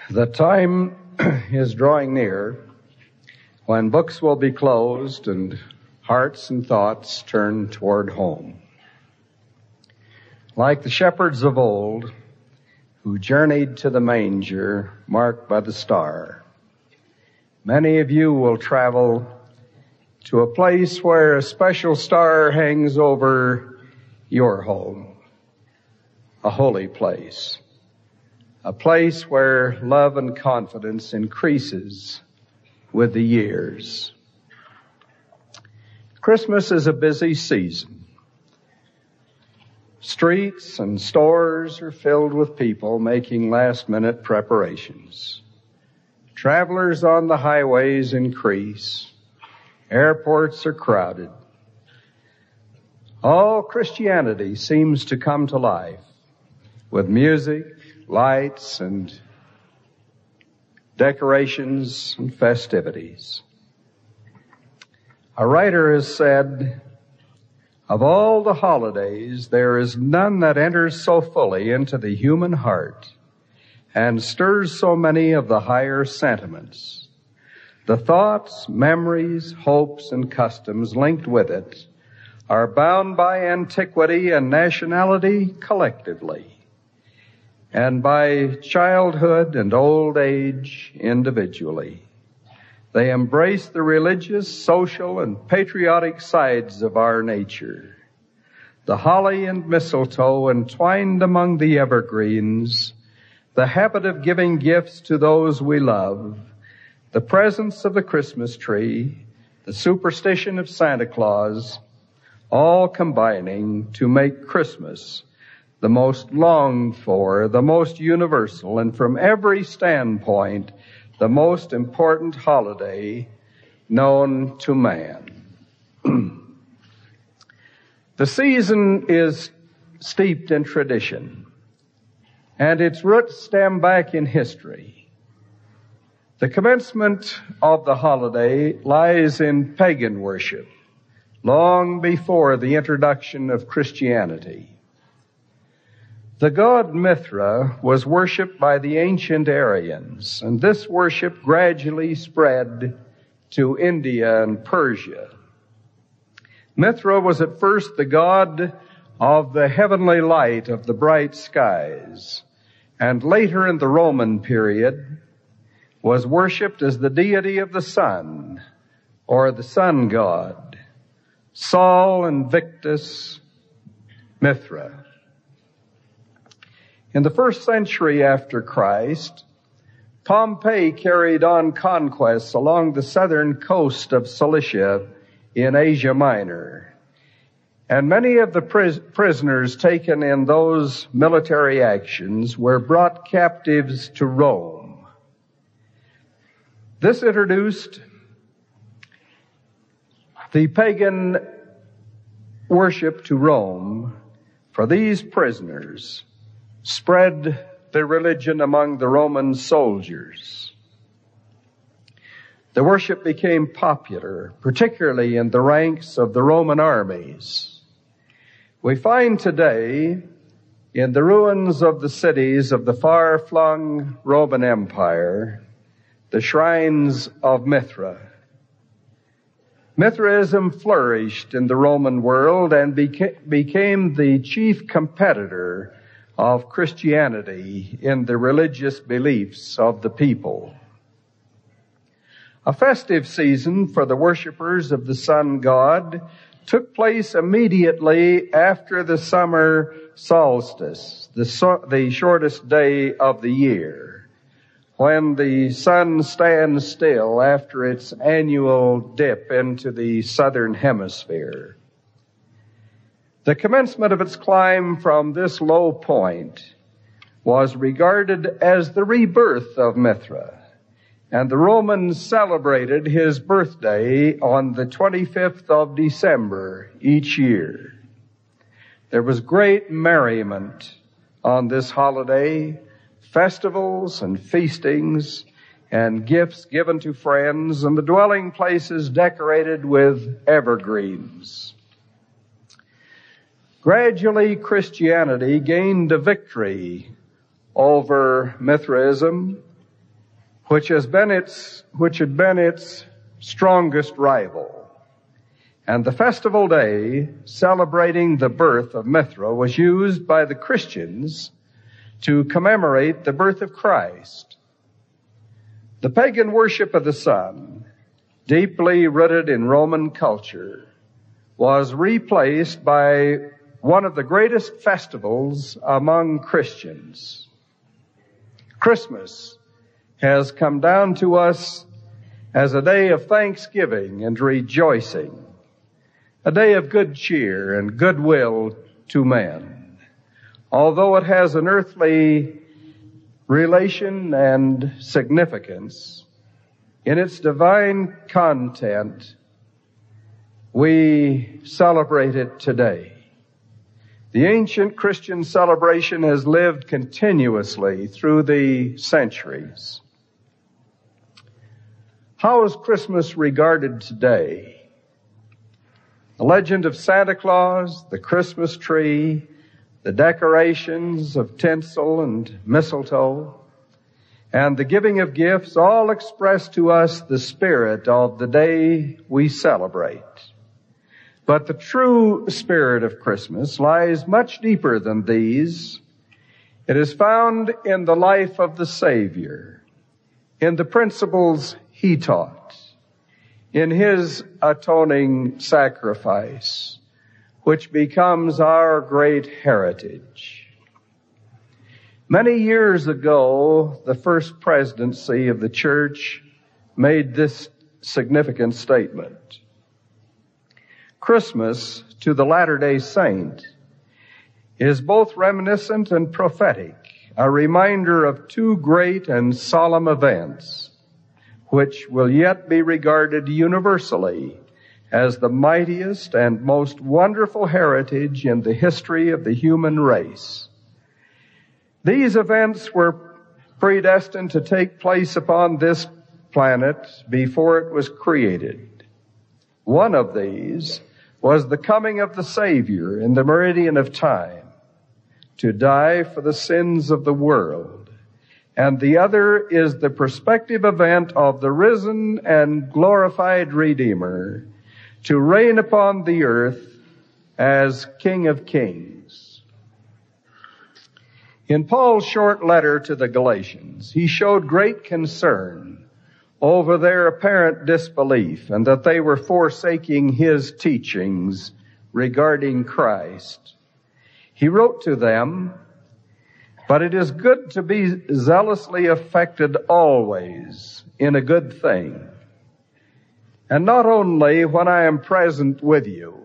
The time is drawing near when books will be closed and hearts and thoughts turn toward home. Like the shepherds of old who journeyed to the manger marked by the star, many of you will travel to a place where a special star hangs over your home, a holy place. A place where love and confidence increases with the years. Christmas is a busy season. Streets and stores are filled with people making last-minute preparations. Travelers on the highways increase. Airports are crowded. All Christianity seems to come to life with music, lights, and decorations and festivities. A writer has said, of all the holidays, there is none that enters so fully into the human heart and stirs so many of the higher sentiments. The thoughts, memories, hopes, and customs linked with it are bound by antiquity and nationality collectively, and by childhood and old age individually. They embrace the religious, social, and patriotic sides of our nature. The holly and mistletoe entwined among the evergreens, the habit of giving gifts to those we love, the presence of the Christmas tree, the superstition of Santa Claus, all combining to make Christmas the most longed for, the most universal, and from every standpoint, the most important holiday known to man. The season is steeped in tradition, and its roots stem back in history. The commencement of the holiday lies in pagan worship, long before the introduction of Christianity. The god Mithra was worshipped by the ancient Aryans, and this worship gradually spread to India and Persia. Mithra was at first the god of the heavenly light of the bright skies, and later in the Roman period was worshipped as the deity of the sun, or the sun god, Sol Invictus Mithra. In the 1st century after Christ, Pompey carried on conquests along the southern coast of Cilicia in Asia Minor, and many of the prisoners taken in those military actions were brought captives to Rome. This introduced the pagan worship to Rome, for these prisoners spread the religion among the Roman soldiers. The worship became popular, particularly in the ranks of the Roman armies. We find today in the ruins of the cities of the far-flung Roman Empire the shrines of Mithra. Mithraism flourished in the Roman world and became the chief competitor of Christianity in the religious beliefs of the people. A festive season for the worshipers of the sun god took place immediately after the summer solstice, the shortest day of the year, when the sun stands still after its annual dip into the southern hemisphere. The commencement of its climb from this low point was regarded as the rebirth of Mithra, and the Romans celebrated his birthday on the 25th of December each year. There was great merriment on this holiday, festivals and feastings, and gifts given to friends, and the dwelling places decorated with evergreens. Gradually, Christianity gained a victory over Mithraism, which had been its strongest rival. And the festival day celebrating the birth of Mithra was used by the Christians to commemorate the birth of Christ. The pagan worship of the sun, deeply rooted in Roman culture, was replaced by one of the greatest festivals among Christians. Christmas has come down to us as a day of thanksgiving and rejoicing, a day of good cheer and goodwill to men. Although it has an earthly relation and significance, in its divine content, we celebrate it today. The ancient Christian celebration has lived continuously through the centuries. How is Christmas regarded today? The legend of Santa Claus, the Christmas tree, the decorations of tinsel and mistletoe, and the giving of gifts all express to us the spirit of the day we celebrate. But the true spirit of Christmas lies much deeper than these. It is found in the life of the Savior, in the principles He taught, in His atoning sacrifice, which becomes our great heritage. Many years ago, the first presidency of the church made this significant statement. Christmas, to the Latter-day Saint, is both reminiscent and prophetic, a reminder of two great and solemn events, which will yet be regarded universally as the mightiest and most wonderful heritage in the history of the human race. These events were predestined to take place upon this planet before it was created. One of these was the coming of the Savior in the meridian of time to die for the sins of the world. And the other is the prospective event of the risen and glorified Redeemer to reign upon the earth as King of Kings. In Paul's short letter to the Galatians, he showed great concern over their apparent disbelief and that they were forsaking his teachings regarding Christ. He wrote to them, "But it is good to be zealously affected always in a good thing, and not only when I am present with you.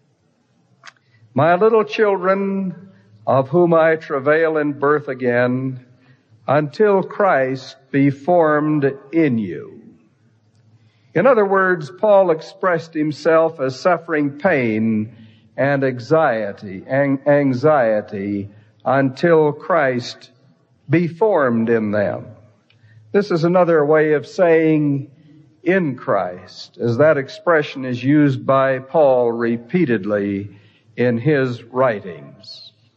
My little children, of whom I travail in birth again, until Christ be formed in you." In other words, Paul expressed himself as suffering pain and anxiety until Christ be formed in them. This is another way of saying in Christ, as that expression is used by Paul repeatedly in his writings.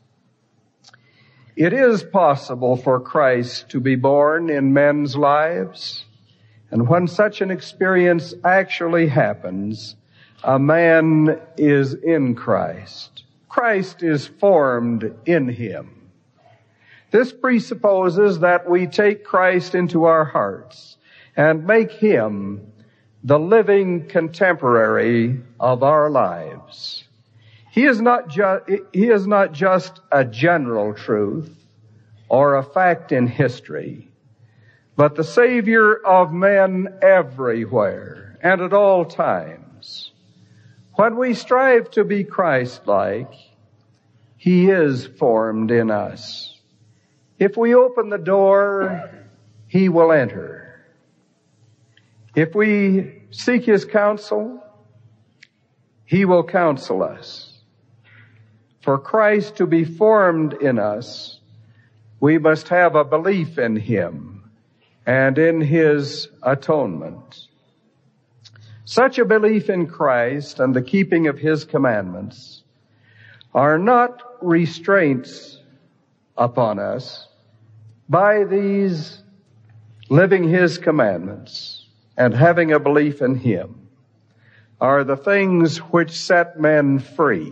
It is possible for Christ to be born in men's lives, and when such an experience actually happens, a man is in Christ. Christ is formed in him. This presupposes that we take Christ into our hearts and make him the living contemporary of our lives. He is not just a general truth or a fact in history, but the Savior of men everywhere and at all times. When we strive to be Christ-like, He is formed in us. If we open the door, He will enter. If we seek His counsel, He will counsel us. For Christ to be formed in us, we must have a belief in Him and in His atonement. Such a belief in Christ and the keeping of His commandments are not restraints upon us by these living His commandments, and having a belief in Him are the things which set men free.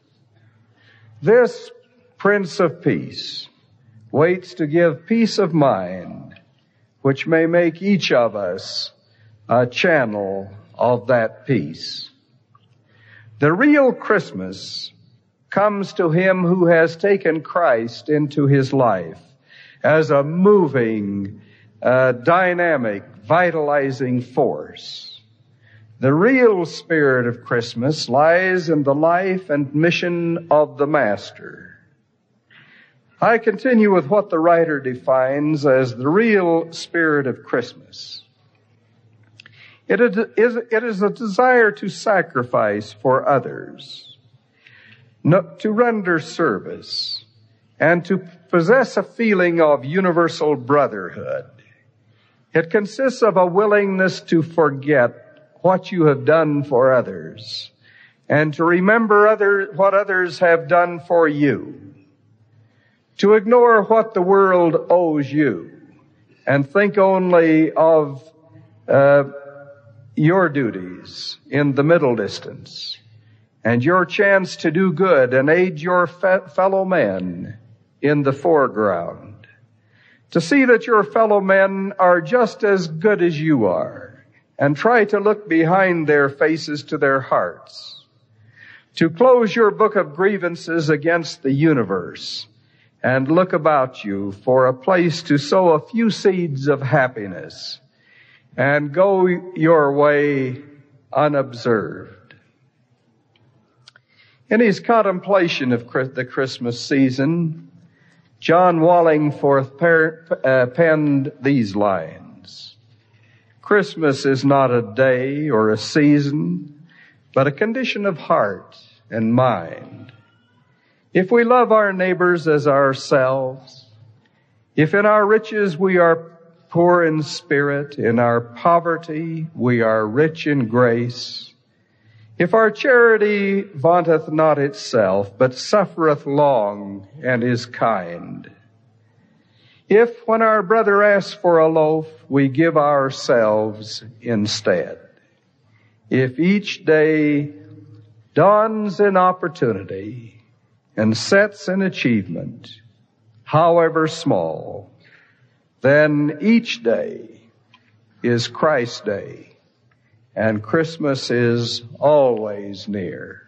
This Prince of Peace waits to give peace of mind, which may make each of us a channel of that peace. The real Christmas comes to him who has taken Christ into his life as a moving, dynamic, vitalizing force. The real spirit of Christmas lies in the life and mission of the Master. I continue with what the writer defines as the real spirit of Christmas. It is a desire to sacrifice for others, to render service, and to possess a feeling of universal brotherhood. It consists of a willingness to forget what you have done for others and to remember what others have done for you, to ignore what the world owes you and think only of your duties in the middle distance and your chance to do good and aid your fellow men in the foreground. To see that your fellow men are just as good as you are and try to look behind their faces to their hearts. To close your book of grievances against the universe and look about you for a place to sow a few seeds of happiness and go your way unobserved. In his contemplation of the Christmas season, John Wallingforth penned these lines: Christmas is not a day or a season, but a condition of heart and mind. If we love our neighbors as ourselves, if in our riches we are poor in spirit, in our poverty we are rich in grace, if our charity vaunteth not itself, but suffereth long and is kind, if when our brother asks for a loaf, we give ourselves instead, if each day dawns in opportunity and sets an achievement, however small, then each day is Christ's day, and Christmas is always near.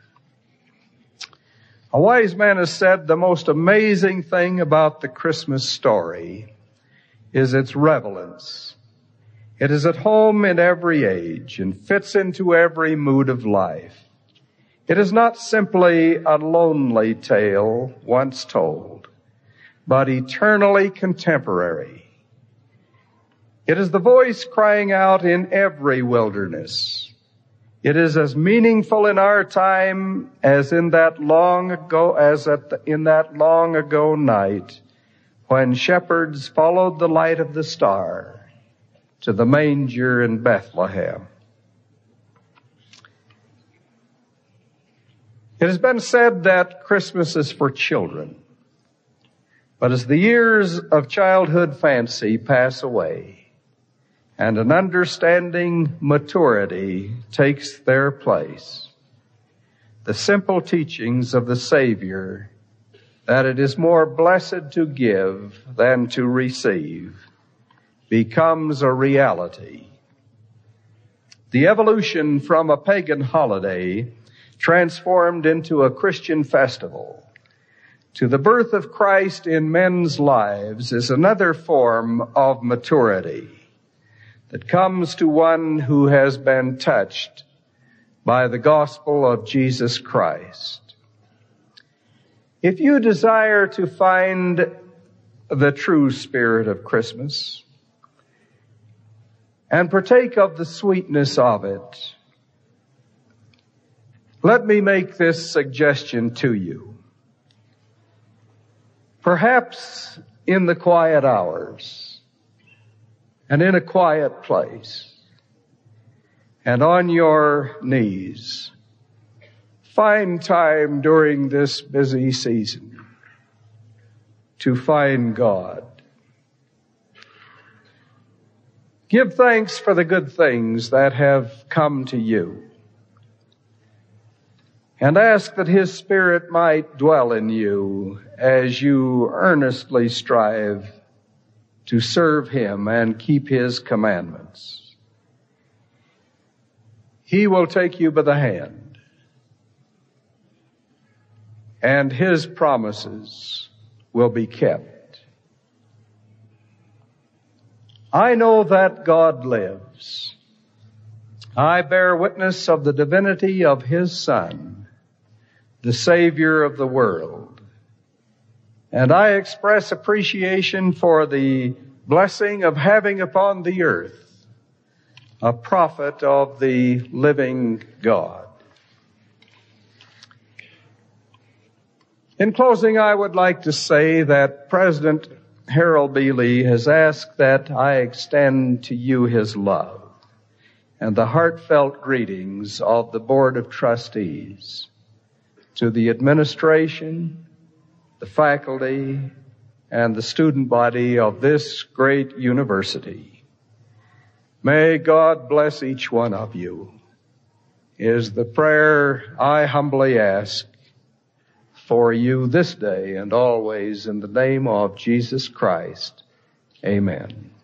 A wise man has said the most amazing thing about the Christmas story is its relevance. It is at home in every age and fits into every mood of life. It is not simply a lonely tale once told, but eternally contemporary. It is the voice crying out in every wilderness. It is as meaningful in our time as in that long ago night when shepherds followed the light of the star to the manger in Bethlehem. It has been said that Christmas is for children, but as the years of childhood fancy pass away and an understanding maturity takes their place, the simple teachings of the Savior that it is more blessed to give than to receive becomes a reality. The evolution from a pagan holiday transformed into a Christian festival to the birth of Christ in men's lives is another form of maturity that comes to one who has been touched by the gospel of Jesus Christ. If you desire to find the true spirit of Christmas and partake of the sweetness of it, let me make this suggestion to you. Perhaps in the quiet hours and in a quiet place and on your knees, find time during this busy season to find God. Give thanks for the good things that have come to you, and ask that His Spirit might dwell in you as you earnestly strive to serve Him and keep His commandments. He will take you by the hand, and His promises will be kept. I know that God lives. I bear witness of the divinity of His Son, the Savior of the world. And I express appreciation for the blessing of having upon the earth a prophet of the living God. In closing, I would like to say that President Harold B. Lee has asked that I extend to you his love and the heartfelt greetings of the Board of Trustees, to the administration, the faculty, and the student body of this great university. May God bless each one of you, is the prayer I humbly ask for you this day and always in the name of Jesus Christ. Amen.